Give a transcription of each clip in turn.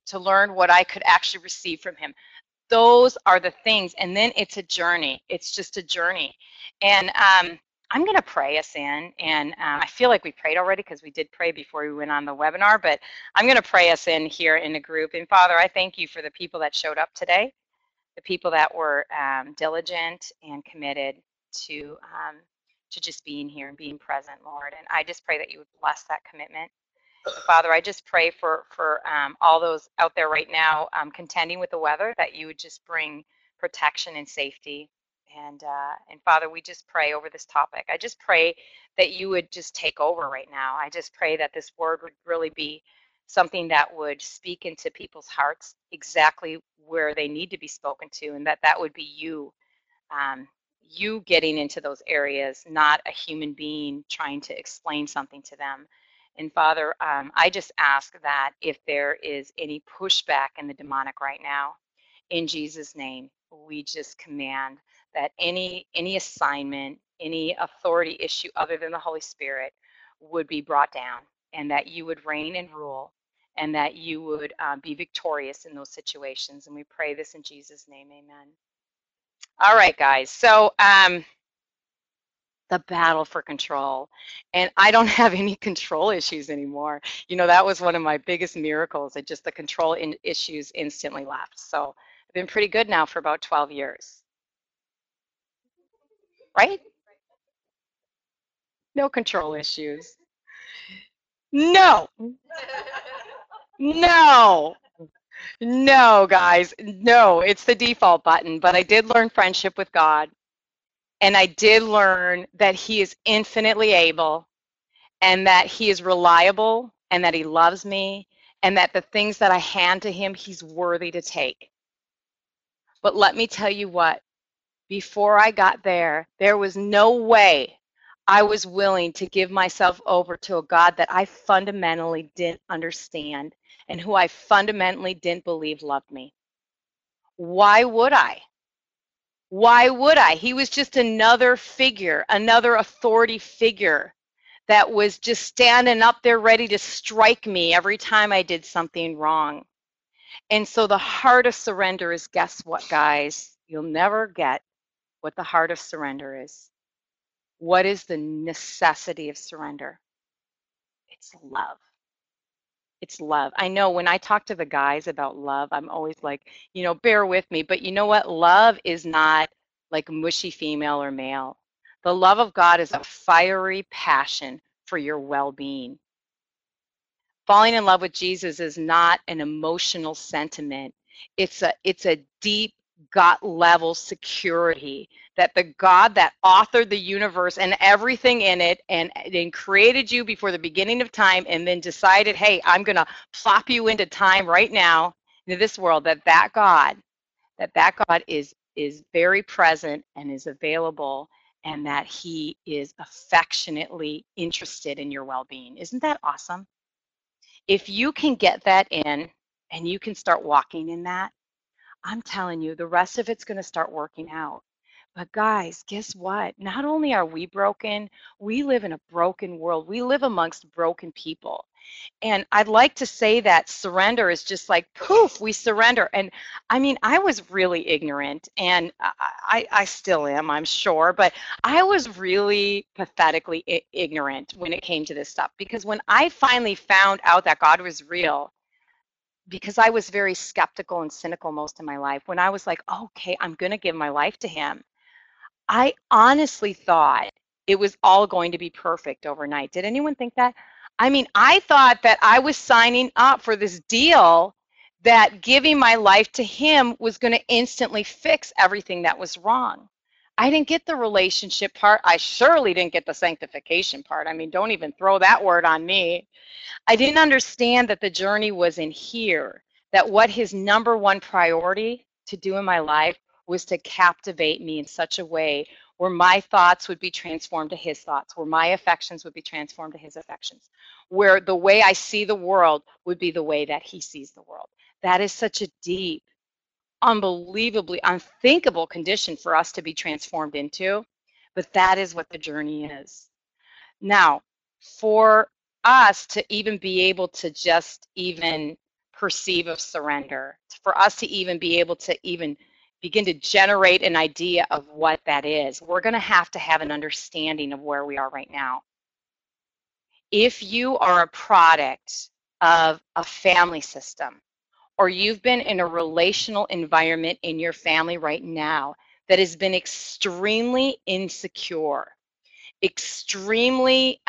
to learn what I could actually receive from him. Those are the things. And then it's a journey. It's just a journey. And I'm going to pray us in. And I feel like we prayed already because we did pray before we went on the webinar. But I'm going to pray us in here in a group. And Father, I thank you for the people that showed up today, the people that were diligent and committed to just being here and being present, Lord. And I just pray that you would bless that commitment. Father, I just pray for all those out there right now contending with the weather, that you would just bring protection and safety. And Father, we just pray over this topic. I just pray that you would just take over right now. I just pray that this word would really be something that would speak into people's hearts exactly where they need to be spoken to, and that would be you, you getting into those areas, not a human being trying to explain something to them. And Father, I just ask that if there is any pushback in the demonic right now, in Jesus' name, we just command that any assignment, any authority issue other than the Holy Spirit would be brought down, and that you would reign and rule, and that you would be victorious in those situations. And we pray this in Jesus' name, amen. All right, guys. So the battle for control. And I don't have any control issues anymore. You know, that was one of my biggest miracles, that just the control issues instantly left. So I've been pretty good now for about 12 years. Right? No control issues. No. No. No, guys. No, it's the default button. But I did learn friendship with God. And I did learn that he is infinitely able, and that he is reliable, and that he loves me, and that the things that I hand to him, he's worthy to take. But let me tell you what, before I got there, there was no way I was willing to give myself over to a God that I fundamentally didn't understand and who I fundamentally didn't believe loved me. Why would I? Why would I? He was just another figure, another authority figure that was just standing up there ready to strike me every time I did something wrong. And so the heart of surrender is, guess what, guys? You'll never get what the heart of surrender is. What is the necessity of surrender? It's love. It's love. I know when I talk to the guys about love, I'm always like, bear with me. But you know what? Love is not like mushy female or male. The love of God is a fiery passion for your well-being. Falling in love with Jesus is not an emotional sentiment. It's a deep gut level security that the God that authored the universe and everything in it and created you before the beginning of time, and then decided, hey, I'm going to plop you into time right now, into this world, that God is very present and is available, and that he is affectionately interested in your well-being. Isn't that awesome? If you can get that in and you can start walking in that, I'm telling you, the rest of it's going to start working out. But guys, guess what? Not only are we broken, we live in a broken world. We live amongst broken people. And I'd like to say that surrender is just like, poof, we surrender. And I mean, I was really ignorant, and I still am, I'm sure, but I was really pathetically ignorant when it came to this stuff. Because when I finally found out that God was real, because I was very skeptical and cynical most of my life, when I was like, okay, I'm going to give my life to him, I honestly thought it was all going to be perfect overnight. Did anyone think that? I mean, I thought that I was signing up for this deal, that giving my life to him was going to instantly fix everything that was wrong. I didn't get the relationship part. I surely didn't get the sanctification part. I mean, don't even throw that word on me. I didn't understand that the journey was in here, that what his number one priority to do in my life was to captivate me in such a way where my thoughts would be transformed to his thoughts, where my affections would be transformed to his affections, where the way I see the world would be the way that he sees the world. That is such a deep, unbelievably unthinkable condition for us to be transformed into, but that is what the journey is. Now, for us to even be able to just even perceive of surrender, for us to even be able to even begin to generate an idea of what that is, we're going to have an understanding of where we are right now. If you are a product of a family system, or you've been in a relational environment in your family right now that has been extremely insecure, extremely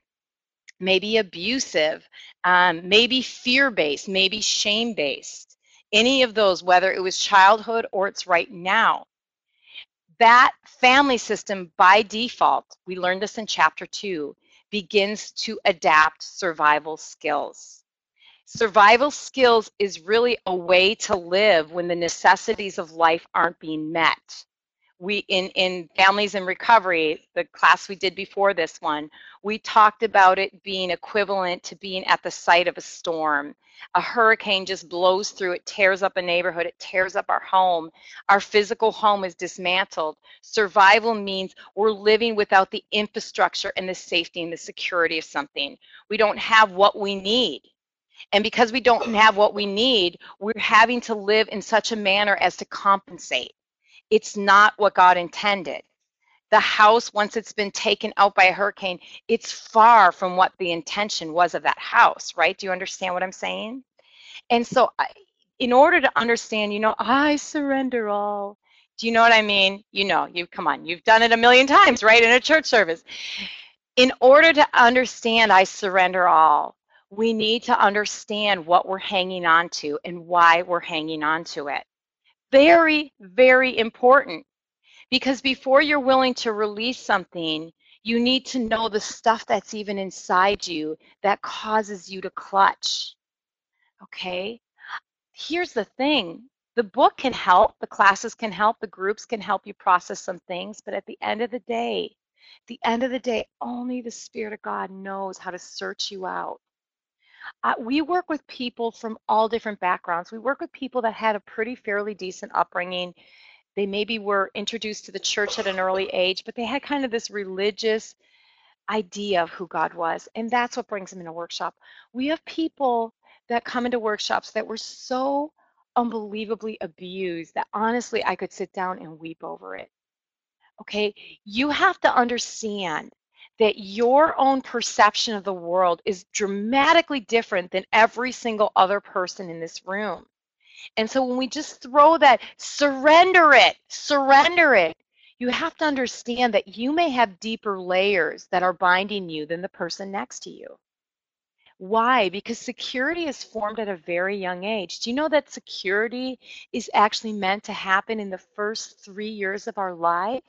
maybe abusive, maybe fear-based, maybe shame-based, any of those, whether it was childhood or it's right now, that family system by default, we learned this in chapter 2, begins to adapt survival skills. Survival skills is really a way to live when the necessities of life aren't being met. We in Families in Recovery, the class we did before this one, we talked about it being equivalent to being at the site of a storm. A hurricane just blows through, it tears up a neighborhood, it tears up our home. Our physical home is dismantled. Survival means we're living without the infrastructure and the safety and the security of something. We don't have what we need. And because we don't have what we need, we're having to live in such a manner as to compensate. It's not what God intended. The house, once it's been taken out by a hurricane, it's far from what the intention was of that house, right? Do you understand what I'm saying? And so in order to understand, I surrender all. Do you know what I mean? Come on, you've done it a million times, right, in a church service. In order to understand I surrender all, we need to understand what we're hanging on to and why we're hanging on to it. Very, very important, because before you're willing to release something, you need to know the stuff that's even inside you that causes you to clutch. Okay? Here's the thing. The book can help, the classes can help, the groups can help you process some things, but at the end of the day, only the Spirit of God knows how to search you out. We work with people from all different backgrounds. We work with people that had a pretty fairly decent upbringing. They maybe were introduced to the church at an early age, but they had kind of this religious idea of who God was, and that's what brings them in a workshop. We have people that come into workshops that were so unbelievably abused that honestly I could sit down and weep over it. Okay, you have to understand that your own perception of the world is dramatically different than every single other person in this room. And so when we just throw that, surrender it, you have to understand that you may have deeper layers that are binding you than the person next to you. Why? Because security is formed at a very young age. Do you know that security is actually meant to happen in the first 3 years of our life?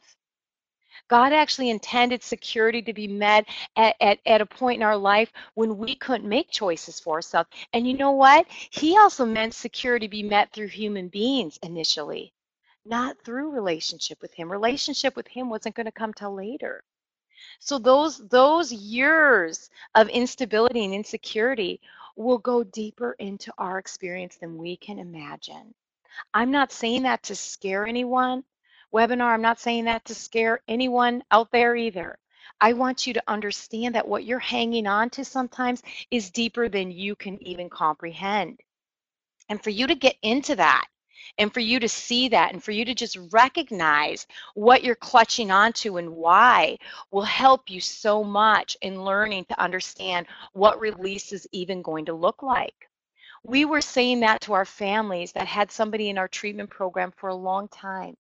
God actually intended security to be met at a point in our life when we couldn't make choices for ourselves. And you know what? He also meant security to be met through human beings initially, not through relationship with him. Relationship with him wasn't going to come till later. So those years of instability and insecurity will go deeper into our experience than we can imagine. I'm not saying that to scare anyone. Webinar, I'm not saying that to scare anyone out there either. I want you to understand that what you're hanging on to sometimes is deeper than you can even comprehend. And for you to get into that, and for you to see that, and for you to just recognize what you're clutching onto and why will help you so much in learning to understand what release is even going to look like. We were saying that to our families that had somebody in our treatment program for a long time.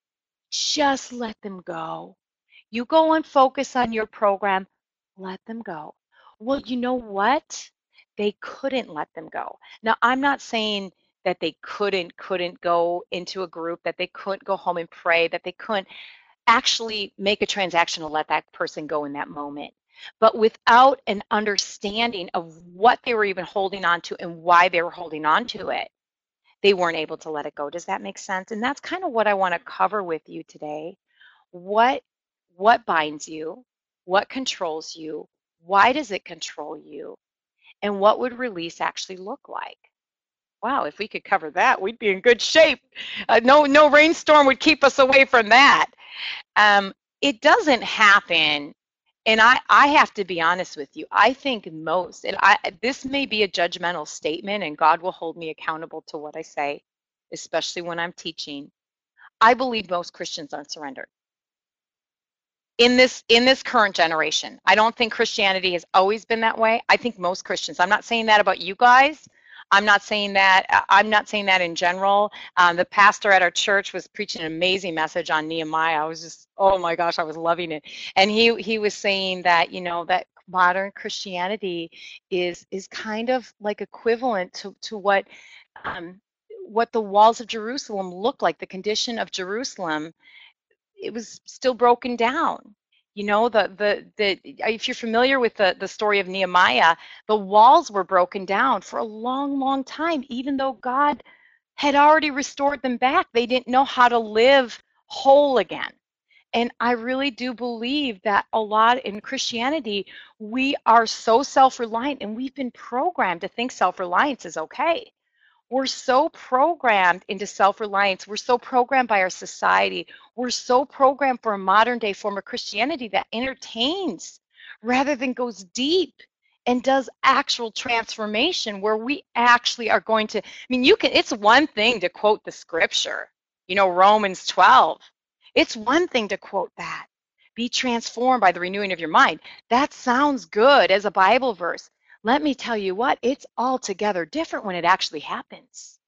Just let them go. You go and focus on your program, let them go. Well, you know what? They couldn't let them go. Now, I'm not saying that they couldn't go into a group, that they couldn't go home and pray, that they couldn't actually make a transaction to let that person go in that moment. But without an understanding of what they were even holding on to and why they were holding on to it, they weren't able to let it go. Does that make sense? And that's kind of what I want to cover with you today. What binds you? What controls you? Why does it control you? And what would release actually look like? Wow, if we could cover that, we'd be in good shape. No rainstorm would keep us away from that. It doesn't happen And I have to be honest with you. I think most, and this may be a judgmental statement, and God will hold me accountable to what I say, especially when I'm teaching. I believe most Christians aren't surrendered in this current generation. I don't think Christianity has always been that way. I think most Christians. I'm not saying that about you guys. I'm not saying that. I'm not saying that in general. The pastor at our church was preaching an amazing message on Nehemiah. I was just, oh my gosh, I was loving it. And he was saying that that modern Christianity is kind of like equivalent to what the walls of Jerusalem looked like. The condition of Jerusalem, it was still broken down. The if you're familiar with the story of Nehemiah, the walls were broken down for a long, long time, even though God had already restored them back. They didn't know how to live whole again. And I really do believe that a lot in Christianity, we are so self-reliant, and we've been programmed to think self-reliance is okay. We're so programmed into self-reliance. We're so programmed by our society. We're so programmed for a modern day form of Christianity that entertains rather than goes deep and does actual transformation, where we actually are going to, it's one thing to quote the scripture, Romans 12. It's one thing to quote that. Be transformed by the renewing of your mind. That sounds good as a Bible verse. Let me tell you what, it's altogether different when it actually happens.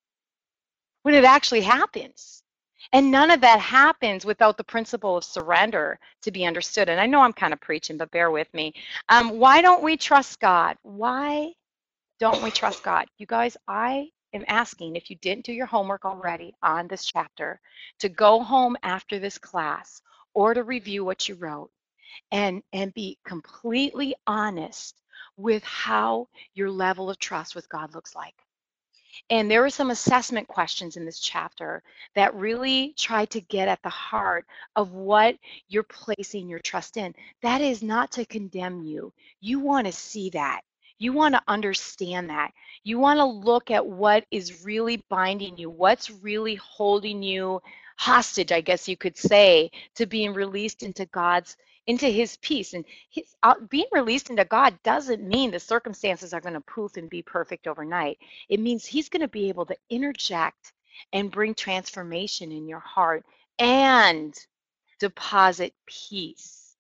When it actually happens. And none of that happens without the principle of surrender to be understood. And I know I'm kind of preaching, but bear with me. Why don't we trust God? Why don't we trust God? You guys, I am asking, if you didn't do your homework already on this chapter, to go home after this class or to review what you wrote and be completely honest with how your level of trust with God looks like. And there were some assessment questions in this chapter that really try to get at the heart of what you're placing your trust in. That is not to condemn you. You want to see that. You want to understand that. You want to look at what is really binding you, what's really holding you hostage, I guess you could say, to being released into his peace. And being released into God doesn't mean the circumstances are going to poof and be perfect overnight. It means he's going to be able to interject and bring transformation in your heart and deposit peace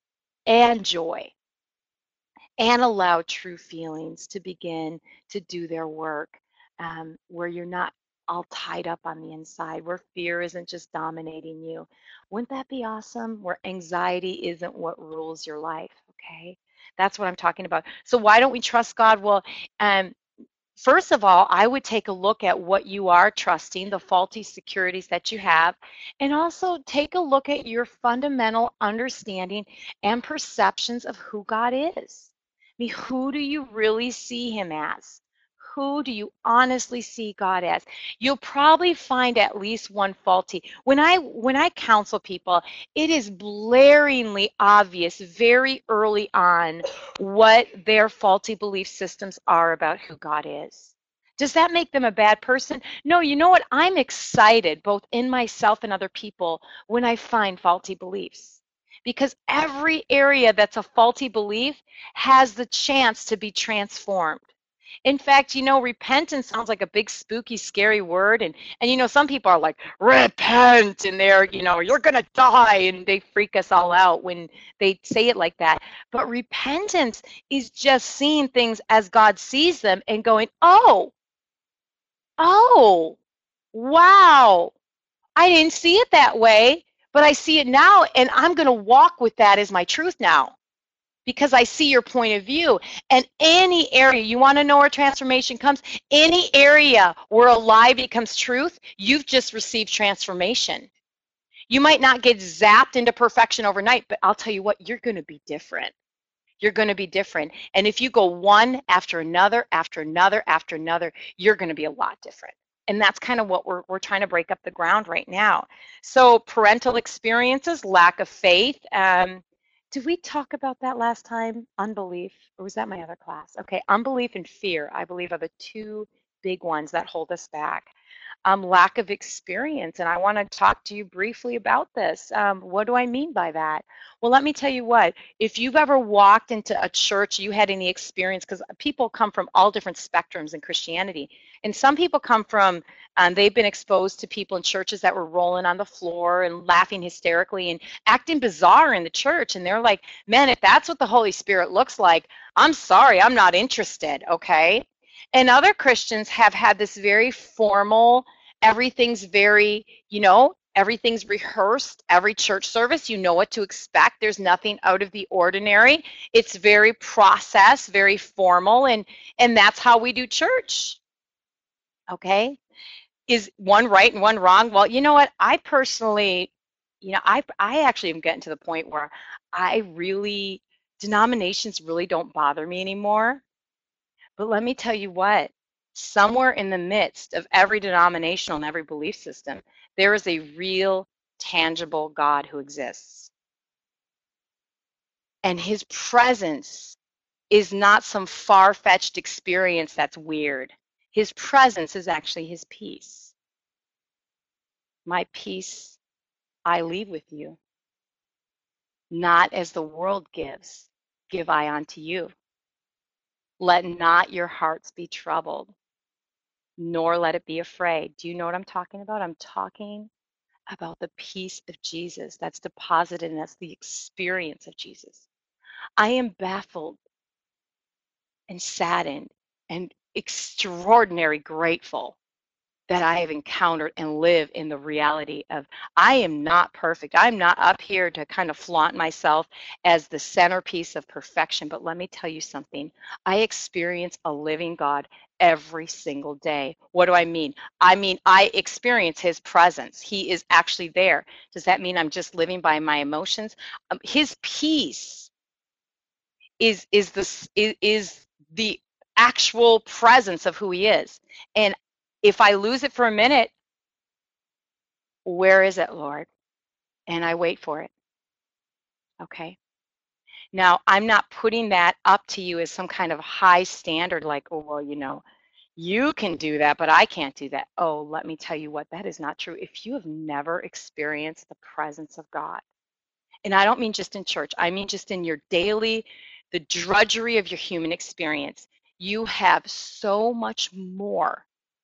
and joy and allow true feelings to begin to do their work, where you're not all tied up on the inside, where fear isn't just dominating you. Wouldn't that be awesome? Where anxiety isn't what rules your life, okay? That's what I'm talking about. So why don't we trust God? Well, um, first of all, I would take a look at what you are trusting, the faulty securities that you have, and also take a look at your fundamental understanding and perceptions of who God is. Who do you really see him as? Who do you honestly see God as? You'll probably find at least one faulty. When I counsel people, it is blaringly obvious very early on what their faulty belief systems are about who God is. Does that make them a bad person? No, you know what? I'm excited both in myself and other people when I find faulty beliefs. Because every area that's a faulty belief has the chance to be transformed. In fact, repentance sounds like a big, spooky, scary word. And some people are like, repent, and they're, you're going to die. And they freak us all out when they say it like that. But repentance is just seeing things as God sees them and going, oh, wow, I didn't see it that way, but I see it now. And I'm going to walk with that as my truth now, because I see your point of view. And any area, you want to know where transformation comes? Any area where a lie becomes truth, you've just received transformation. You might not get zapped into perfection overnight, but I'll tell you what, you're going to be different. You're going to be different. And if you go one after another, after another, after another, you're going to be a lot different. And that's kind of what we're trying to break up the ground right now. So parental experiences, lack of faith. Did we talk about that last time? Unbelief, or was that my other class? Okay, unbelief and fear, I believe, are the two big ones that hold us back. lack of experience. And I want to talk to you briefly about this. What do I mean by that? Well, let me tell you what. If you've ever walked into a church, you had any experience, because people come from all different spectrums in Christianity. And some people come from, they've been exposed to people in churches that were rolling on the floor and laughing hysterically and acting bizarre in the church. And they're like, man, if that's what the Holy Spirit looks like, I'm sorry, I'm not interested, okay? And other Christians have had this very formal, everything's very, everything's rehearsed. Every church service, you know what to expect. There's nothing out of the ordinary. It's very processed, very formal, and that's how we do church. Okay? Is one right and one wrong? Well, you know what? I personally, I actually am getting to the point where denominations really don't bother me anymore. But let me tell you what, somewhere in the midst of every denominational and every belief system, there is a real, tangible God who exists. And his presence is not some far-fetched experience that's weird. His presence is actually his peace. My peace I leave with you. Not as the world gives, give I unto you. Let not your hearts be troubled, nor let it be afraid. Do you know what I'm talking about? I'm talking about the peace of Jesus that's deposited in us, the experience of Jesus. I am baffled and saddened and extraordinarily grateful that I have encountered and live in the reality of I am not perfect. I'm not up here to kind of flaunt myself as the centerpiece of perfection, but let me tell you something. I experience a living God every single day. What do I mean? I mean, I experience his presence. He is actually there. Does that mean I'm just living by my emotions? His peace is the actual presence of who he is. And if I lose it for a minute, where is it, Lord? And I wait for it. Okay. Now, I'm not putting that up to you as some kind of high standard, like, oh, well, you can do that, but I can't do that. Oh, let me tell you what, that is not true. If you have never experienced the presence of God, and I don't mean just in church, I mean just in your daily, the drudgery of your human experience, you have so much more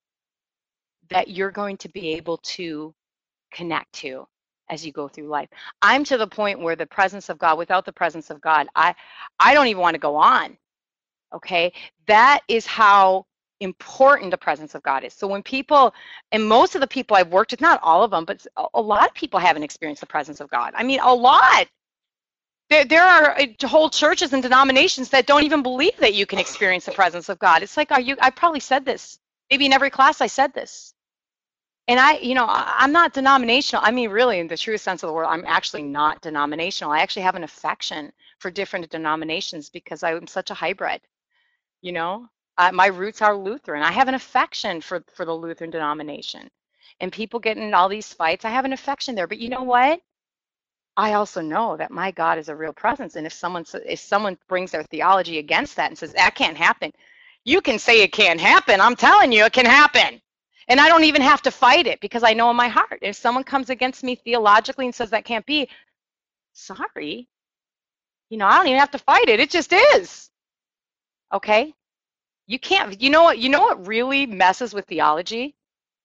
that you're going to be able to connect to as you go through life. I'm to the point where the presence of God, without the presence of God, I don't even want to go on. Okay? That is how important the presence of God is. So when people, and most of the people I've worked with, not all of them, but a lot of people haven't experienced the presence of God. I mean, a lot. There are whole churches and denominations that don't even believe that you can experience the presence of God. It's like, I probably said this. Maybe in every class I said this. And I'm not denominational. I mean, really, in the true sense of the word, I'm actually not denominational. I actually have an affection for different denominations because I'm such a hybrid. You know, my roots are Lutheran. I have an affection for the Lutheran denomination. And people get in all these fights. I have an affection there. But you know what? I also know that my God is a real presence. And if someone brings their theology against that and says that can't happen, you can say it can't happen. I'm telling you, it can happen. And I don't even have to fight it because I know in my heart, if someone comes against me theologically and says that can't be, sorry, I don't even have to fight it. It just is. Okay? You can't, you know what really messes with theology?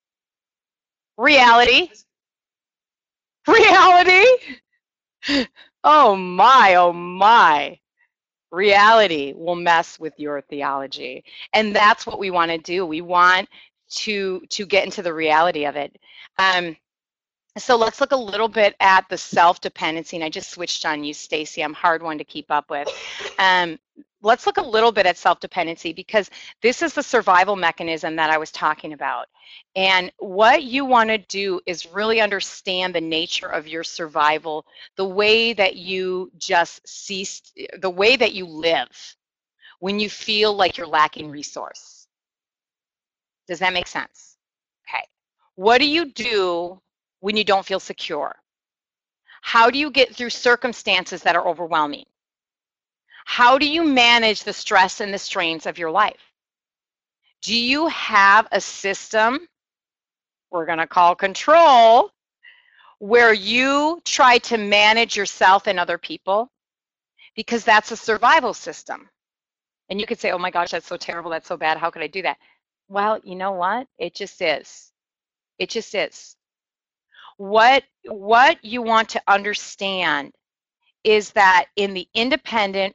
Reality. Reality. Oh my, oh my. Reality will mess with your theology. And that's what we want to do. We want to get into the reality of it. So let's look a little bit at the self-dependency, and I just switched on you, Stacy. I'm a hard one to keep up with. Let's look a little bit at self-dependency because this is the survival mechanism that I was talking about. And what you want to do is really understand the nature of your survival, the way that you the way that you live when you feel like you're lacking resource. Does that make sense? Okay. What do you do when you don't feel secure? How do you get through circumstances that are overwhelming? How do you manage the stress and the strains of your life? Do you have a system we're going to call control, where you try to manage yourself and other people, because that's a survival system. And you could say, oh my gosh, that's so terrible, that's so bad, how could I do that? Well, you know what? It just is. It just is. What you want to understand is that in the independent,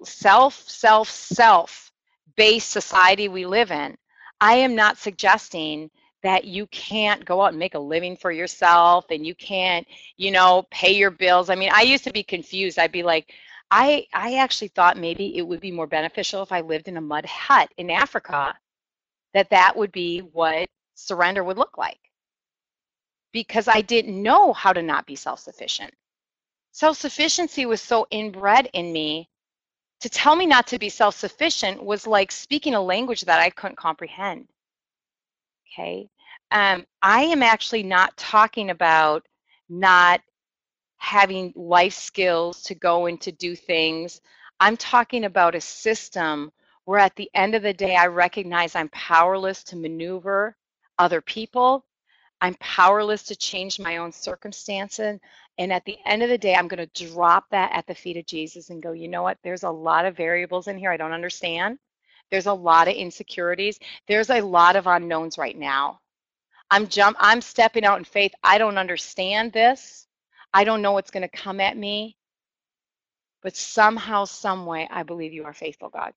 self-based society we live in, I am not suggesting that you can't go out and make a living for yourself and you can't, pay your bills. I mean, I used to be confused. I'd be like, I actually thought maybe it would be more beneficial if I lived in a mud hut in Africa, that would be what surrender would look like, because I didn't know how to not be self-sufficient. Self-sufficiency was so inbred in me. To tell me not to be self-sufficient was like speaking a language that I couldn't comprehend. Okay. I am actually not talking about not having life skills to go and to do things. I'm talking about a system where at the end of the day, I recognize I'm powerless to maneuver other people. I'm powerless to change my own circumstances. And at the end of the day, I'm going to drop that at the feet of Jesus and go, you know what? There's a lot of variables in here I don't understand. There's a lot of insecurities. There's a lot of unknowns right now. I'm stepping out in faith. I don't understand this. I don't know what's going to come at me. But somehow, some way, I believe you are faithful, God.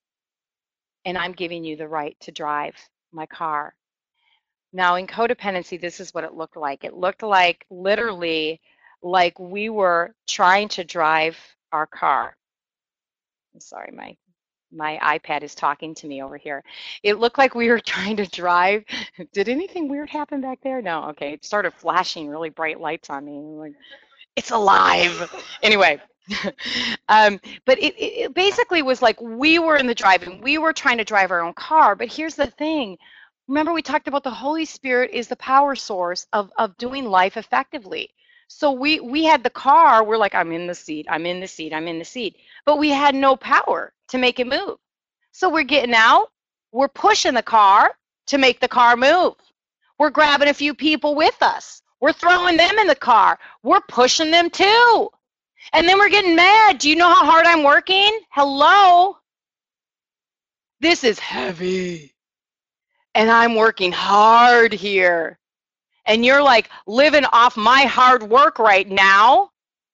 And I'm giving you the right to drive my car. Now, in codependency, this is what it looked like. It looked like literally like we were trying to drive our car. I'm sorry, my iPad is talking to me over here. It looked like we were trying to drive. Did anything weird happen back there? No. Okay. It started flashing really bright lights on me. I'm like, it's alive. Anyway. But it basically was like we were in the driving. We were trying to drive our own car. But here's the thing. Remember, we talked about the Holy Spirit is the power source of doing life effectively. So we had the car. We're like, I'm in the seat. I'm in the seat. I'm in the seat. But we had no power to make it move. So we're getting out. We're pushing the car to make the car move. We're grabbing a few people with us. We're throwing them in the car. We're pushing them too. And then we're getting mad. Do you know how hard I'm working? Hello? This is heavy. And I'm working hard here. And you're like living off my hard work right now.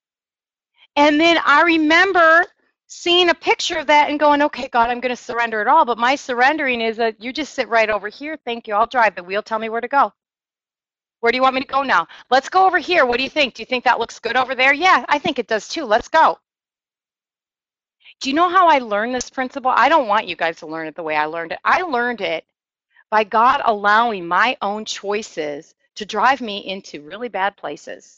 And then I remember seeing a picture of that and going, okay, God, I'm going to surrender it all. But my surrendering is that you just sit right over here. Thank you. I'll drive the wheel. Tell me where to go. Where do you want me to go now? Let's go over here. What do you think? Do you think that looks good over there? Yeah, I think it does too. Let's go. Do you know how I learned this principle? I don't want you guys to learn it the way I learned it. I learned it by God allowing my own choices to drive me into really bad places.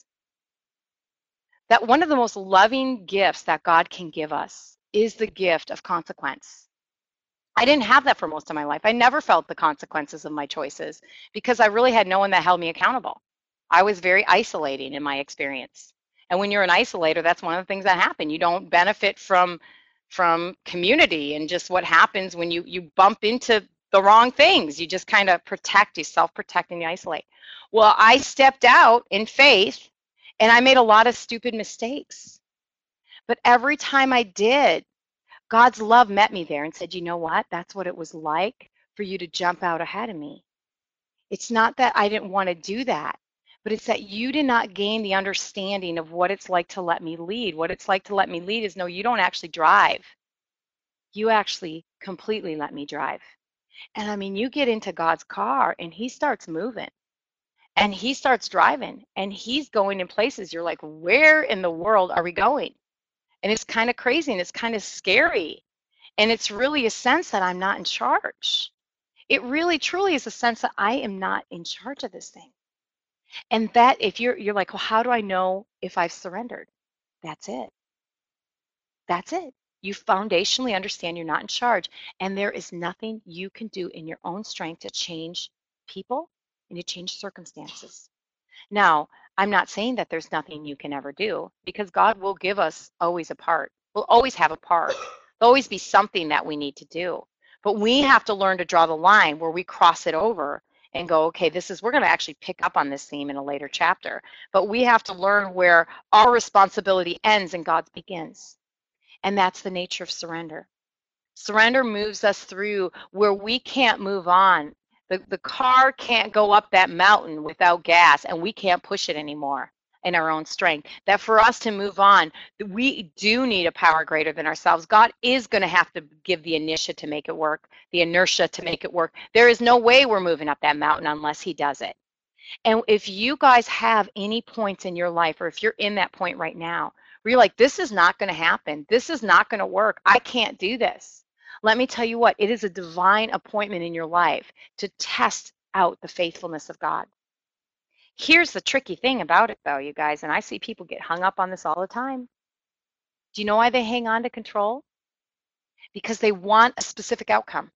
That one of the most loving gifts that God can give us is the gift of consequence. I didn't have that for most of my life. I never felt the consequences of my choices because I really had no one that held me accountable. I was very isolating in my experience. And when you're an isolator, that's one of the things that happen. You don't benefit from community and just what happens when you bump into the wrong things. You just kind of protect, you self-protect and you isolate. Well, I stepped out in faith and I made a lot of stupid mistakes. But every time I did, God's love met me there and said, you know what? That's what it was like for you to jump out ahead of me. It's not that I didn't want to do that, but it's that you did not gain the understanding of what it's like to let me lead. What it's like to let me lead is, no, you don't actually drive. You actually completely let me drive. And I mean, you get into God's car and he starts moving and he starts driving and he's going in places. You're like, where in the world are we going? And it's kind of crazy and it's kind of scary. And it's really a sense that I'm not in charge. It really, truly is a sense that I am not in charge of this thing. And that if you're like, well, how do I know if I've surrendered? That's it. That's it. You foundationally understand you're not in charge. And there is nothing you can do in your own strength to change people and to change circumstances. Now, I'm not saying that there's nothing you can ever do because God will give us always a part. We'll always have a part. There'll always be something that we need to do. But we have to learn to draw the line where we cross it over and go, okay, we're going to actually pick up on this theme in a later chapter. But we have to learn where our responsibility ends and God's begins. And that's the nature of surrender. Surrender moves us through where we can't move on. The car can't go up that mountain without gas, and we can't push it anymore in our own strength. That for us to move on, we do need a power greater than ourselves. God is going to have to give the inertia to make it work, the inertia to make it work. There is no way we're moving up that mountain unless he does it. And if you guys have any points in your life, or if you're in that point right now, where you're like, this is not going to happen, this is not going to work, I can't do this. Let me tell you what, it is a divine appointment in your life to test out the faithfulness of God. Here's the tricky thing about it, though, you guys, and I see people get hung up on this all the time. Do you know why they hang on to control? Because they want a specific outcome.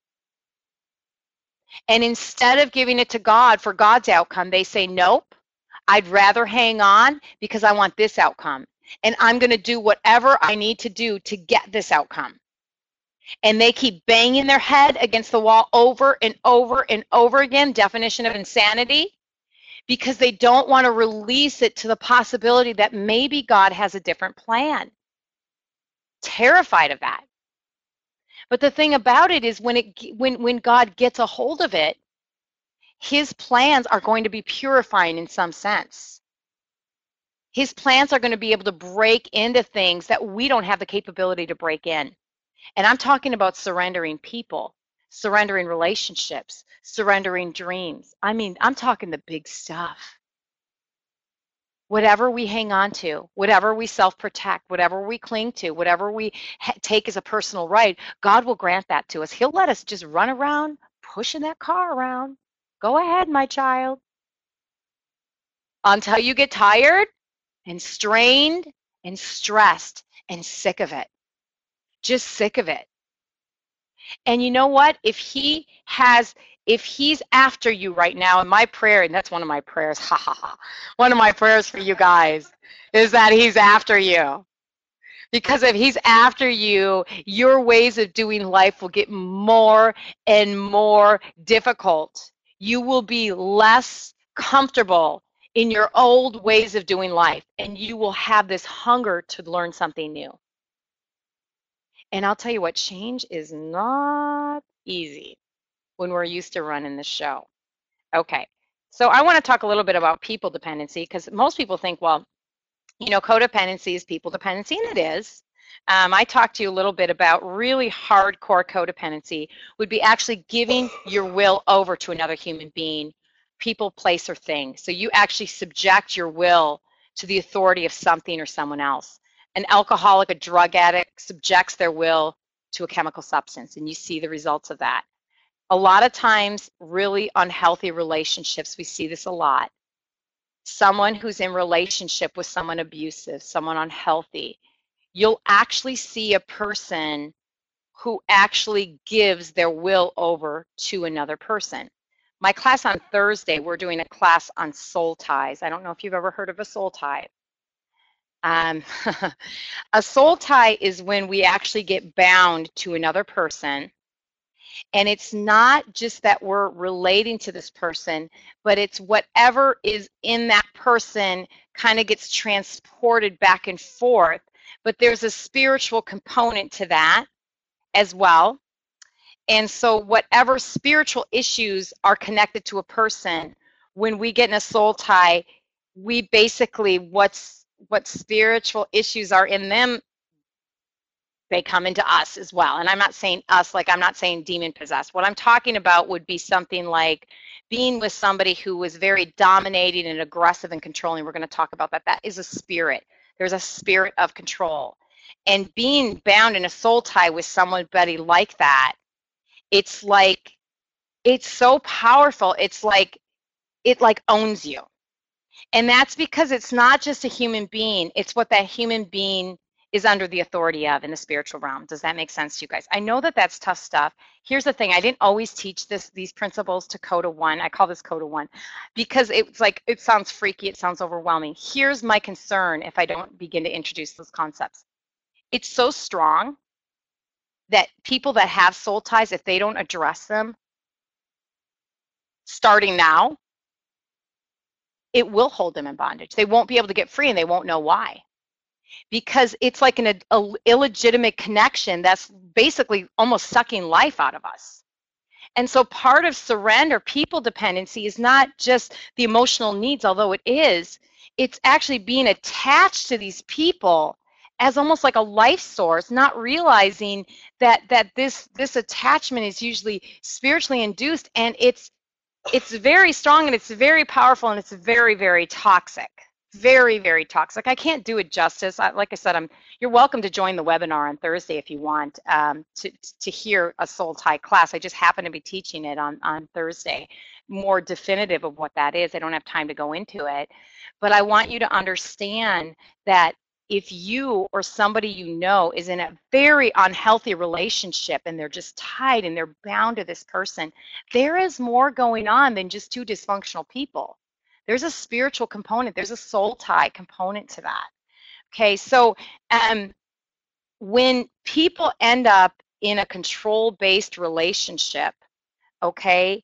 And instead of giving it to God for God's outcome, they say, nope, I'd rather hang on because I want this outcome. And I'm going to do whatever I need to do to get this outcome. And they keep banging their head against the wall over and over and over again, definition of insanity, because they don't want to release it to the possibility that maybe God has a different plan. Terrified of that. But the thing about it is when God gets a hold of it, his plans are going to be purifying in some sense. His plans are going to be able to break into things that we don't have the capability to break in. And I'm talking about surrendering people, surrendering relationships, surrendering dreams. I mean, I'm talking the big stuff. Whatever we hang on to, whatever we self-protect, whatever we cling to, whatever we take as a personal right, God will grant that to us. He'll let us just run around pushing that car around. Go ahead, my child. Until you get tired and strained and stressed and sick of it. Just sick of it. And you know what? If he's after you right now, and my prayer, and that's one of my prayers, ha ha ha, one of my prayers for you guys is that he's after you. Because if he's after you, your ways of doing life will get more and more difficult. You will be less comfortable in your old ways of doing life, and you will have this hunger to learn something new. And I'll tell you what, change is not easy when we're used to running the show. Okay, so I want to talk a little bit about people dependency, because most people think, well, you know, codependency is people dependency, and it is. I talked to you a little bit about really hardcore codependency would be actually giving your will over to another human being, people, place, or thing. So you actually subject your will to the authority of something or someone else. An alcoholic, a drug addict subjects their will to a chemical substance, and you see the results of that. A lot of times, really unhealthy relationships, we see this a lot. Someone who's in relationship with someone abusive, someone unhealthy, you'll actually see a person who actually gives their will over to another person. My class on Thursday, we're doing a class on soul ties. I don't know if you've ever heard of a soul tie. A soul tie is when we actually get bound to another person. And it's not just that we're relating to this person, but it's whatever is in that person kind of gets transported back and forth. But there's a spiritual component to that as well. And so whatever spiritual issues are connected to a person, when we get in a soul tie, we basically, what spiritual issues are in them, they come into us as well. And I'm not saying us, like I'm not saying demon possessed. What I'm talking about would be something like being with somebody who was very dominating and aggressive and controlling. We're going to talk about that. That is a spirit. There's a spirit of control. And being bound in a soul tie with somebody like that, it's like, it's so powerful. It's like, it like owns you. And that's because it's not just a human being. It's what that human being is under the authority of in the spiritual realm. Does that make sense to you guys? I know that that's tough stuff. Here's the thing. I didn't always teach these principles to Coda 1. I call this Coda 1 because it's like, it sounds freaky. It sounds overwhelming. Here's my concern if I don't begin to introduce those concepts. It's so strong that people that have soul ties, if they don't address them, starting now, it will hold them in bondage. They won't be able to get free, and they won't know why. Because it's like an illegitimate connection that's basically almost sucking life out of us. And so part of surrender, people dependency, is not just the emotional needs, although it is, it's actually being attached to these people as almost like a life source, not realizing that this attachment is usually spiritually induced, and it's very strong, and it's very powerful, and it's very, very toxic. Very, very toxic. I can't do it justice. Like I said, you're welcome to join the webinar on Thursday if you want to hear a soul tie class. I just happen to be teaching it on Thursday, more definitive of what that is. I don't have time to go into it, but I want you to understand that if you or somebody you know is in a very unhealthy relationship and they're just tied and they're bound to this person, there is more going on than just two dysfunctional people. There's a spiritual component. There's a soul tie component to that. Okay, so when people end up in a control-based relationship, okay,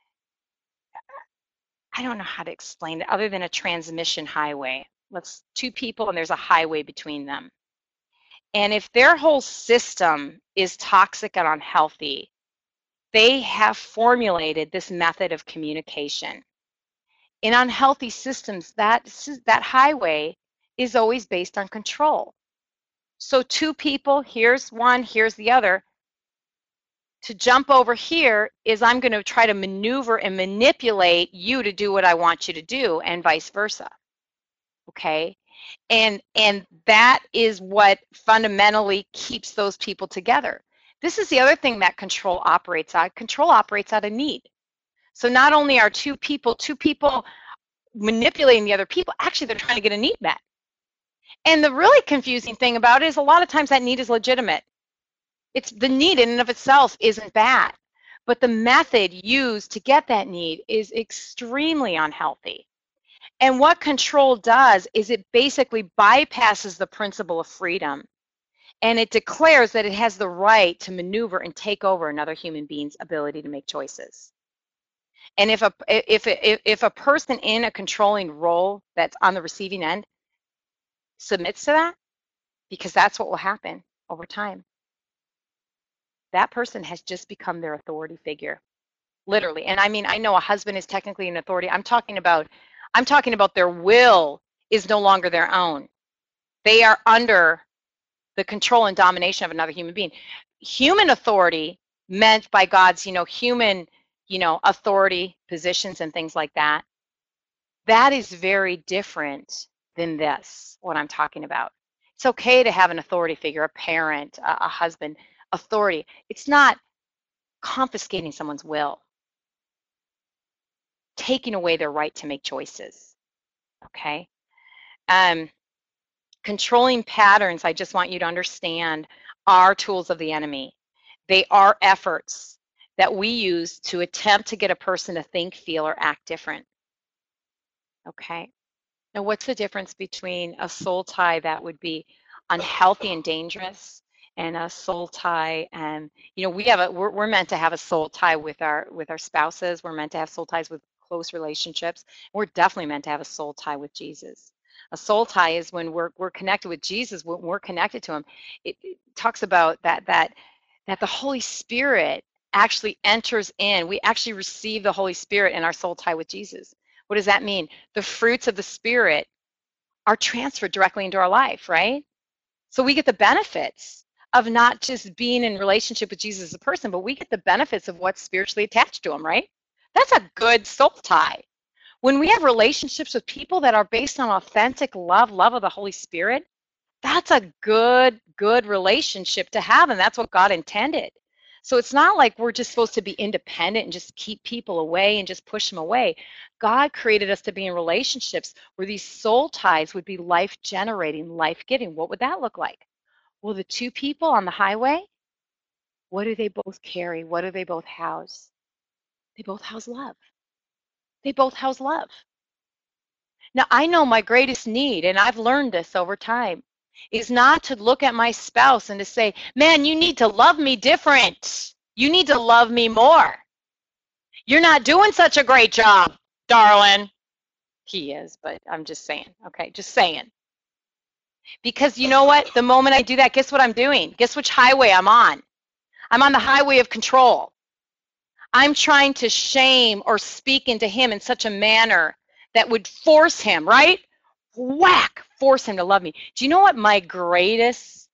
I don't know how to explain it other than a transmission highway. Two people and there's a highway between them. And if their whole system is toxic and unhealthy, they have formulated this method of communication. In unhealthy systems, that highway is always based on control. So two people, here's one, here's the other. To jump over here is I'm going to try to maneuver and manipulate you to do what I want you to do, and vice versa. Okay? And that is what fundamentally keeps those people together. This is the other thing that control operates out. Control operates out of need. So not only are two people manipulating the other people, actually they're trying to get a need met. And the really confusing thing about it is a lot of times that need is legitimate. It's the need in and of itself isn't bad, but the method used to get that need is extremely unhealthy. And what control does is it basically bypasses the principle of freedom, and it declares that it has the right to maneuver and take over another human being's ability to make choices. And if a person in a controlling role that's on the receiving end submits to that, because that's what will happen over time, that person has just become their authority figure, literally. And I mean, I know a husband is technically an authority. I'm talking about their will is no longer their own. They are under the control and domination of another human being. Human authority meant by God's, human, authority positions and things like that. That is very different than this, what I'm talking about. It's okay to have an authority figure, a parent, a husband, authority. It's not confiscating someone's will, taking away their right to make choices, okay? Controlling patterns, I just want you to understand, are tools of the enemy. They are efforts that we use to attempt to get a person to think, feel, or act different, okay? Now, what's the difference between a soul tie that would be unhealthy and dangerous and a soul tie? And we're meant to have a soul tie with our spouses. We're meant to have soul ties with close relationships. We're definitely meant to have a soul tie with Jesus. A soul tie is when we're connected with Jesus, when we're connected to him. It talks about that the Holy Spirit actually enters in. We actually receive the Holy Spirit in our soul tie with Jesus. What does that mean? The fruits of the Spirit are transferred directly into our life, right? So we get the benefits of not just being in relationship with Jesus as a person, but we get the benefits of what's spiritually attached to him, right? That's a good soul tie. When we have relationships with people that are based on authentic love of the Holy Spirit, that's a good relationship to have, and that's what God intended. So it's not like we're just supposed to be independent and just keep people away and just push them away. God created us to be in relationships where these soul ties would be life-generating, life-giving. What would that look like? Well, the two people on the highway, what do they both carry? What do they both house? They both house love. They both house love. Now, I know my greatest need, and I've learned this over time, is not to look at my spouse and to say, man, you need to love me different. You need to love me more. You're not doing such a great job, darling. He is, but I'm just saying, okay, just saying. Because you know what? The moment I do that, guess what I'm doing? Guess which highway I'm on? I'm on the highway of control. I'm trying to shame or speak into him in such a manner that would force him, right? Whack, force him to love me. Do you know what my greatest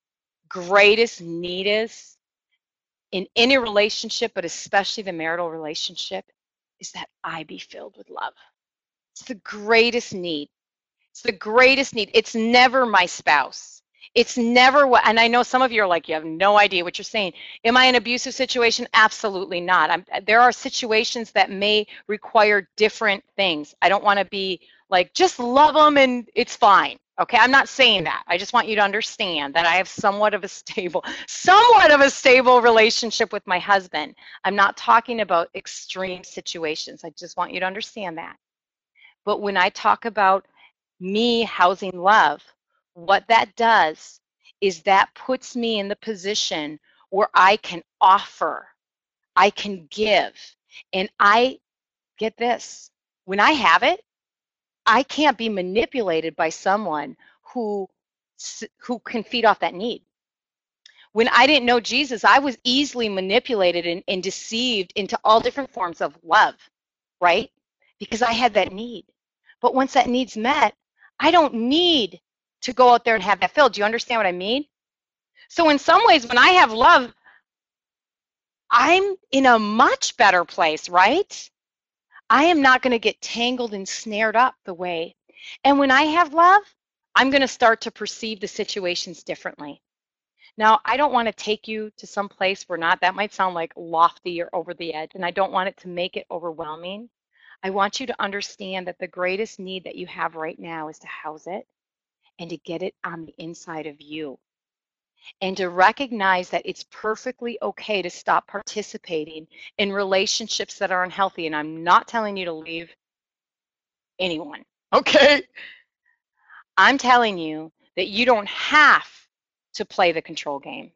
need is in any relationship, but especially the marital relationship, is that I be filled with love. It's the greatest need. It's the greatest need. It's never my spouse. It's never what, and I know some of you are like, you have no idea what you're saying. Am I in an abusive situation? Absolutely not. There are situations that may require different things. I don't want to be like, just love them and it's fine. Okay, I'm not saying that. I just want you to understand that I have somewhat of a stable relationship with my husband. I'm not talking about extreme situations. I just want you to understand that. But when I talk about me housing love, what that does is that puts me in the position where I can offer, I can give, and I get this. When I have it, I can't be manipulated by someone who can feed off that need. When I didn't know Jesus, I was easily manipulated and deceived into all different forms of love, right? Because I had that need. But once that need's met, I don't need to go out there and have that filled. Do you understand what I mean? So in some ways, when I have love, I'm in a much better place, right? I am not going to get tangled and snared up the way. And when I have love, I'm going to start to perceive the situations differently. Now, I don't want to take you to some place where not, that might sound like lofty or over the edge, and I don't want it to make it overwhelming. I want you to understand that the greatest need that you have right now is to house it and to get it on the inside of you. And to recognize that it's perfectly okay to stop participating in relationships that are unhealthy. And I'm not telling you to leave anyone, okay? I'm telling you that you don't have to play the control game.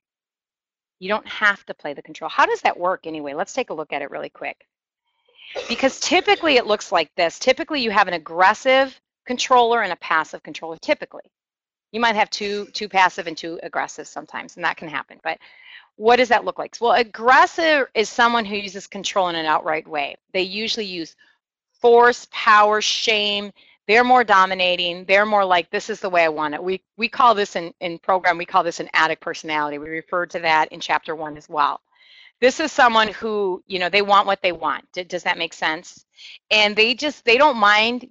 You don't have to play the control. How does that work anyway? Let's take a look at it really quick. Because typically it looks like this. Typically you have an aggressive controller and a passive controller, typically. You might have two passive and two aggressive sometimes, and that can happen. But what does that look like? Well, aggressive is someone who uses control in an outright way. They usually use force, power, shame. They're more dominating. They're more like, this is the way I want it. We call this in program, we call this an addict personality. We referred to that in chapter 1 as well. This is someone who, you know, they want what they want. Does that make sense? And they don't mind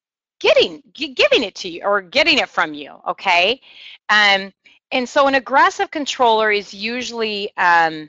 giving it to you or getting it from you, okay? And so an aggressive controller is usually kind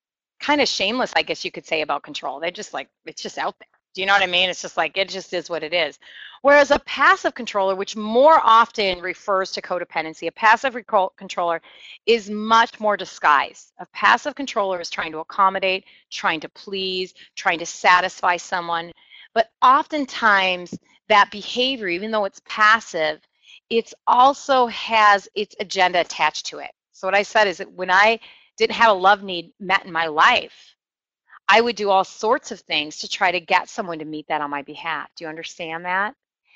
of shameless, I guess you could say, about control. They're just like, it's just out there. Do you know what I mean? It's just like, it just is what it is. Whereas a passive controller, which more often refers to codependency, a passive controller is much more disguised. A passive controller is trying to accommodate, trying to please, trying to satisfy someone. But oftentimes that behavior, even though it's passive, it also has its agenda attached to it. So what I said is that when I didn't have a love need met in my life, I would do all sorts of things to try to get someone to meet that on my behalf. Do you understand that?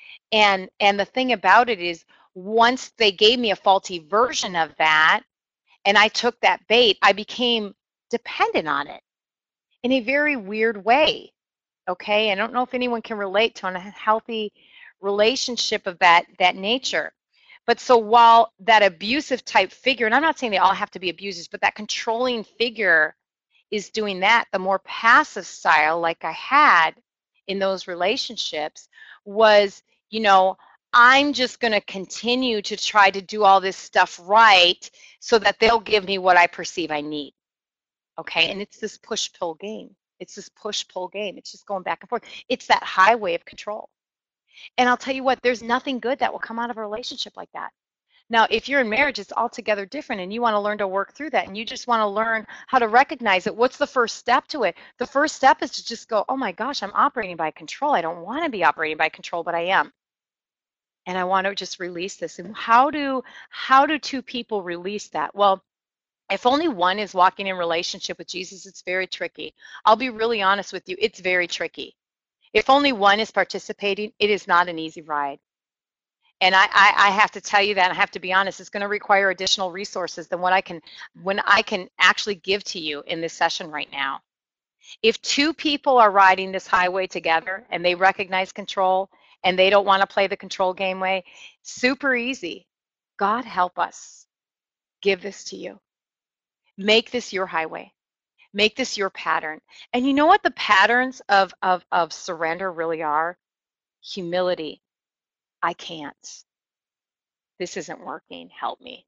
And the thing about it is, once they gave me a faulty version of that, and I took that bait, I became dependent on it in a very weird way. Okay, I don't know if anyone can relate to a healthy relationship of that nature. But so while that abusive type figure, and I'm not saying they all have to be abusers, but that controlling figure is doing that, the more passive style, like I had in those relationships, was, you know, I'm just going to continue to try to do all this stuff right so that they'll give me what I perceive I need. Okay, and it's this push-pull game. It's this push-pull game. It's just going back and forth. It's that highway of control. And I'll tell you what, there's nothing good that will come out of a relationship like that. Now, if you're in marriage, it's altogether different, and you want to learn to work through that, and you just want to learn how to recognize it. What's the first step to it? The first step is to just go, oh my gosh, I'm operating by control. I don't want to be operating by control, but I am. And I want to just release this. And how do two people release that? Well, If only one is walking in relationship with Jesus, it's very tricky. I'll be really honest with you, it's very tricky. If only one is participating, it is not an easy ride. And I have to tell you that, I have to be honest, it's going to require additional resources than what I can actually give to you in this session right now. If two people are riding this highway together and they recognize control and they don't want to play the control game way, super easy. God help us give this to you. Make this your highway. Make this your pattern. And you know what the patterns of surrender really are? Humility. I can't. This isn't working. Help me.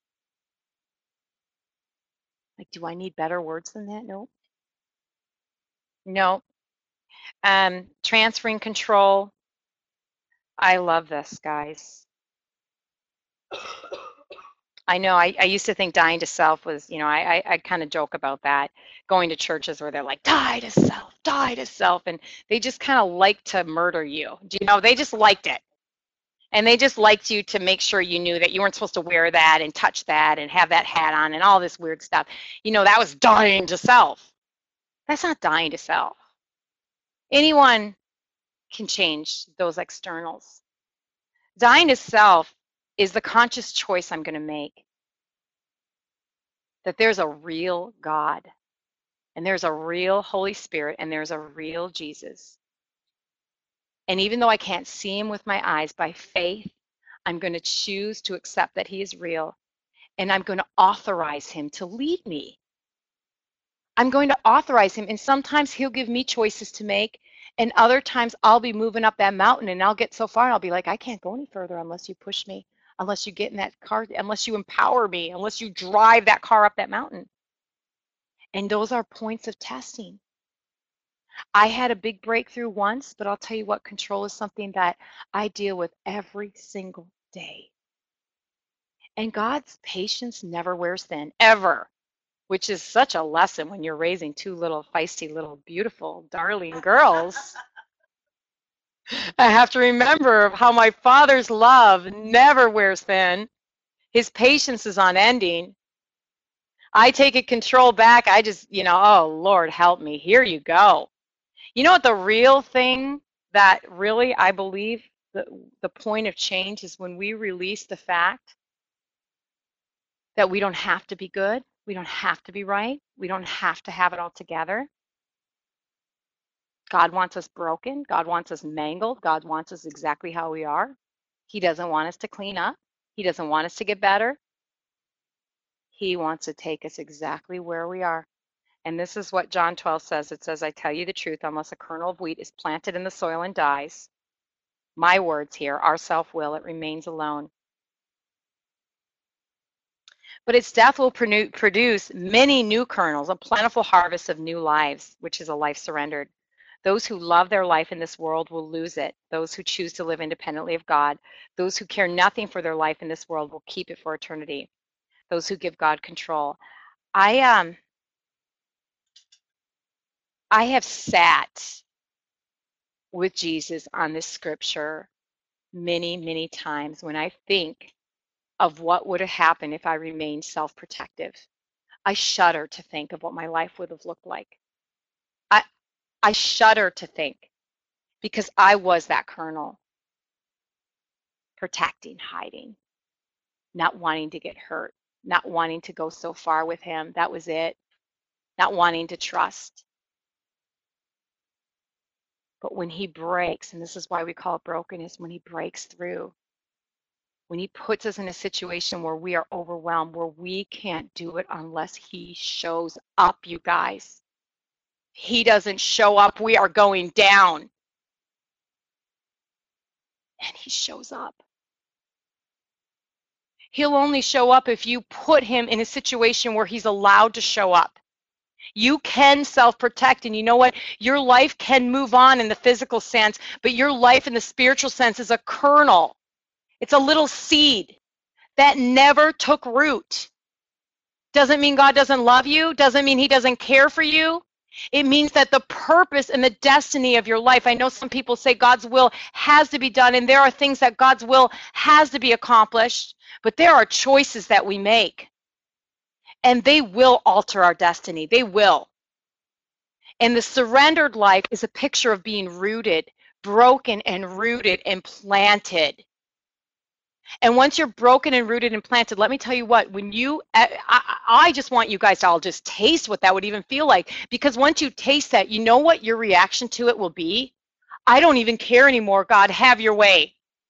Like, do I need better words than that? No. No. Transferring control. I love this, guys. I know I used to think dying to self was, I kind of joke about that, going to churches where they're like, die to self. And they just kind of like to murder you. Do you know, they just liked it. And they just liked you to make sure you knew that you weren't supposed to wear that and touch that and have that hat on and all this weird stuff. That was dying to self. That's not dying to self. Anyone can change those externals. Dying to self is the conscious choice I'm going to make that there's a real God and there's a real Holy Spirit and there's a real Jesus. And even though I can't see him with my eyes, by faith, I'm going to choose to accept that he is real, and I'm going to authorize him to lead me. I'm going to authorize him, and sometimes he'll give me choices to make, and other times I'll be moving up that mountain and I'll get so far and I'll be like, I can't go any further unless you push me, unless you get in that car, unless you empower me, unless you drive that car up that mountain. And those are points of testing. I had a big breakthrough once, but I'll tell you what, control is something that I deal with every single day. And God's patience never wears thin, ever, which is such a lesson when you're raising two little feisty, little beautiful, darling girls. I have to remember how my Father's love never wears thin. His patience is unending. I take it control back. I just, oh, Lord, help me. Here you go. You know what the real thing that really, I believe, the point of change is when we release the fact that we don't have to be good, we don't have to be right, we don't have to have it all together. God wants us broken, God wants us mangled, God wants us exactly how we are. He doesn't want us to clean up, he doesn't want us to get better. He wants to take us exactly where we are. And this is what John 12 says. It says, I tell you the truth, unless a kernel of wheat is planted in the soil and dies, my words here, our self-will, it remains alone. But its death will produce many new kernels, a plentiful harvest of new lives, which is a life surrendered. Those who love their life in this world will lose it. Those who choose to live independently of God, those who care nothing for their life in this world will keep it for eternity. Those who give God control. I have sat with Jesus on this scripture many, many times when I think of what would have happened if I remained self-protective. I shudder to think of what my life would have looked like. I shudder to think, because I was that kernel, protecting, hiding, not wanting to get hurt, not wanting to go so far with him. That was it. Not wanting to trust. But when he breaks, and this is why we call it brokenness, when he breaks through, when he puts us in a situation where we are overwhelmed, where we can't do it unless he shows up, you guys. He doesn't show up, we are going down. And he shows up. He'll only show up if you put him in a situation where he's allowed to show up. You can self-protect, and you know what? Your life can move on in the physical sense, but your life in the spiritual sense is a kernel. It's a little seed that never took root. Doesn't mean God doesn't love you, doesn't mean he doesn't care for you. It means that the purpose and the destiny of your life, I know some people say God's will has to be done, and there are things that God's will has to be accomplished, but there are choices that we make. and they will alter our destiny. They will. And the surrendered life is a picture of being rooted, broken and rooted and planted. And once you're broken and rooted and planted, let me tell you what, when you, I just want you guys to all just taste what that would even feel like. Because once you taste that, you know what your reaction to it will be? I don't even care anymore. God, have your way.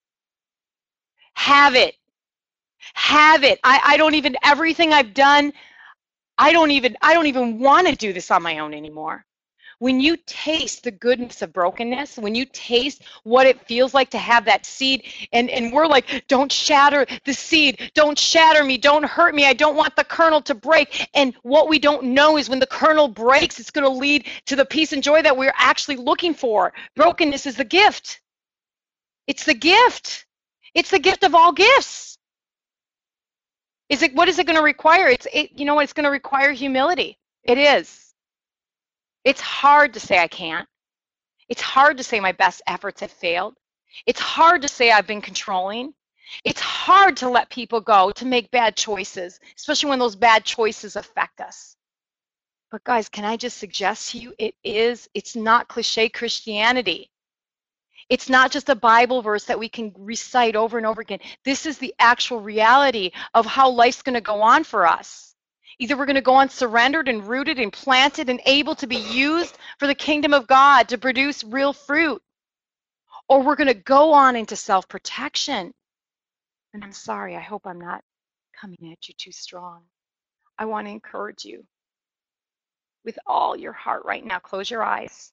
Have it. Have it. I don't even, everything I've done, I don't even want to do this on my own anymore. When you taste the goodness of brokenness, when you taste what it feels like to have that seed, and we're like, don't shatter the seed, don't shatter me, don't hurt me, I don't want the kernel to break. And what we don't know is when the kernel breaks, it's going to lead to the peace and joy that we're actually looking for. Brokenness is the gift. It's the gift. It's the gift of all gifts. What is it going to require? You know what? It's going to require humility. It is. It's hard to say I can't. It's hard to say my best efforts have failed. It's hard to say I've been controlling. It's hard to let people go, to make bad choices, especially when those bad choices affect us. But guys, can I just suggest to you, it's not cliche Christianity. It's not just a Bible verse that we can recite over and over again. This is the actual reality of how life's going to go on for us. Either we're going to go on surrendered and rooted and planted and able to be used for the kingdom of God to produce real fruit, or we're going to go on into self-protection. And I'm sorry, I hope I'm not coming at you too strong. I want to encourage you with all your heart right now. Close your eyes.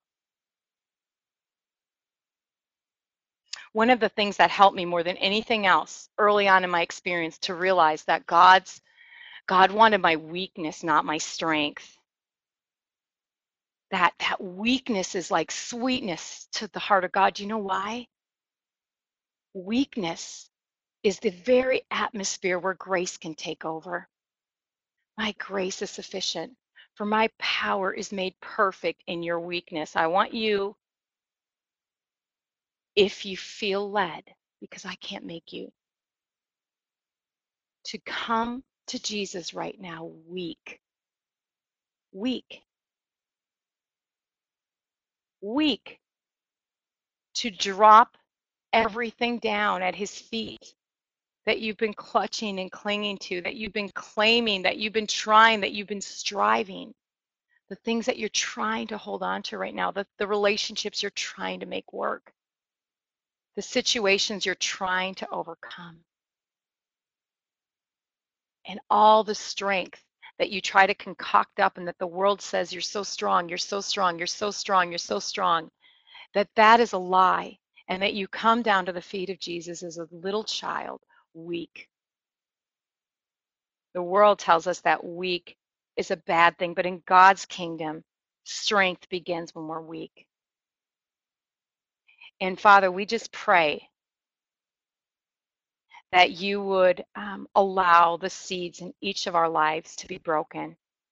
One of the things that helped me more than anything else early on in my experience to realize that God wanted my weakness, not my strength. That weakness is like sweetness to the heart of God. Do you know why? Weakness is the very atmosphere where grace can take over. My grace is sufficient, for my power is made perfect in your weakness. I want you, if you feel led, because I can't make you, to come to Jesus right now, weak, weak, weak, to drop everything down at his feet that you've been clutching and clinging to, that you've been claiming, that you've been trying, that you've been striving, the things that you're trying to hold on to right now, the relationships you're trying to make work, the situations you're trying to overcome, and all the strength that you try to concoct up and that the world says you're so strong, you're so strong, you're so strong, you're so strong, that is a lie, and that you come down to the feet of Jesus as a little child, weak. The world tells us that weak is a bad thing, but in God's kingdom, strength begins when we're weak. And Father, we just pray that you would allow the seeds in each of our lives to be broken,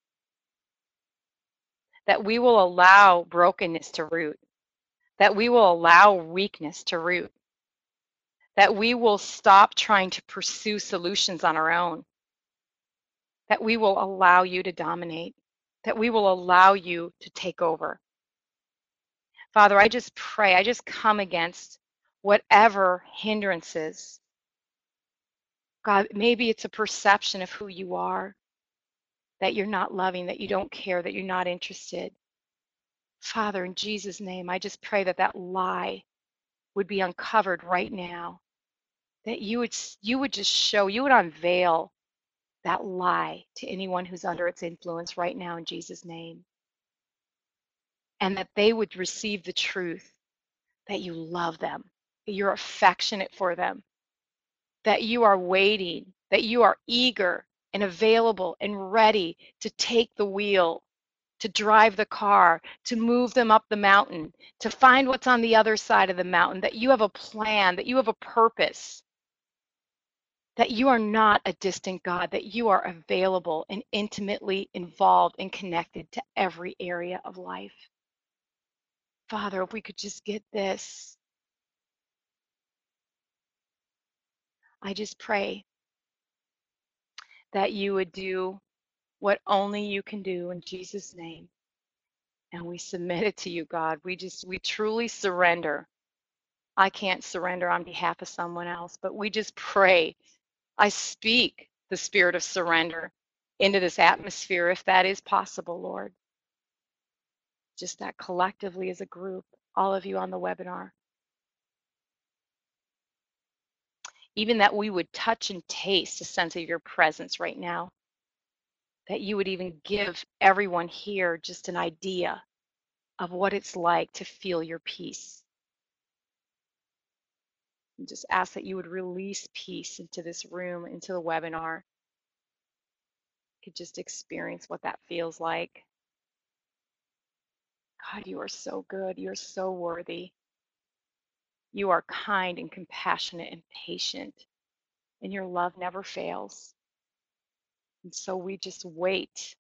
that we will allow brokenness to root, that we will allow weakness to root, that we will stop trying to pursue solutions on our own, that we will allow you to dominate, that we will allow you to take over. Father, I just pray, I just come against whatever hindrances. God, maybe it's a perception of who you are, that you're not loving, that you don't care, that you're not interested. Father, in Jesus' name, I just pray that that lie would be uncovered right now, that you would just show, you would unveil that lie to anyone who's under its influence right now in Jesus' name, and that they would receive the truth that you love them, that you're affectionate for them, that you are waiting, that you are eager and available and ready to take the wheel, to drive the car, to move them up the mountain, to find what's on the other side of the mountain, that you have a plan, that you have a purpose, that you are not a distant God, that you are available and intimately involved and connected to every area of life. Father, if we could just get this, I just pray that you would do what only you can do in Jesus' name. And we submit it to you, God. We truly surrender. I can't surrender on behalf of someone else, but we just pray. I speak the spirit of surrender into this atmosphere, if that is possible, Lord. Just that collectively as a group, all of you on the webinar. Even that we would touch and taste a sense of your presence right now. That you would even give everyone here just an idea of what it's like to feel your peace. And just ask that you would release peace into this room, into the webinar. You could just experience what that feels like. God, you are so good. You're so worthy. You are kind and compassionate and patient, and your love never fails. And so we just wait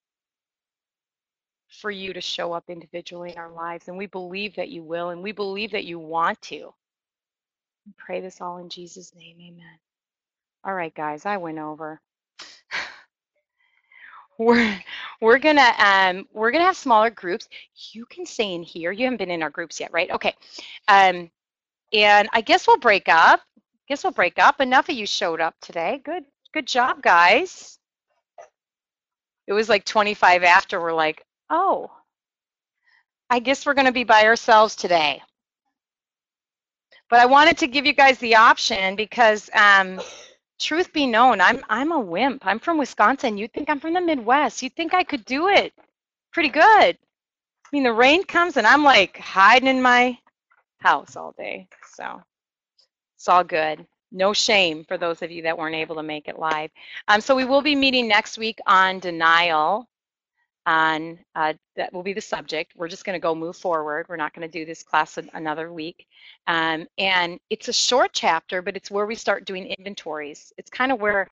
for you to show up individually in our lives, and we believe that you will, and we believe that you want to. We pray this all in Jesus' name, amen. All right, guys, I went over. We're gonna have smaller groups. You can stay in here. You haven't been in our groups yet, right? Okay. And I guess we'll break up. Enough of you showed up today. Good job, guys. It was like 25 after. We're like, oh, I guess we're gonna be by ourselves today. But I wanted to give you guys the option because truth be known, I'm a wimp. I'm from Wisconsin. You'd think I'm from the Midwest. You'd think I could do it pretty good. I mean, the rain comes and I'm like hiding in my house all day. So it's all good. No shame for those of you that weren't able to make it live. So we will be meeting next week on denial. That will be the subject. We're just going to go move forward. We're not going to do this class another week. And it's a short chapter, but it's where we start doing inventories. It's kind of where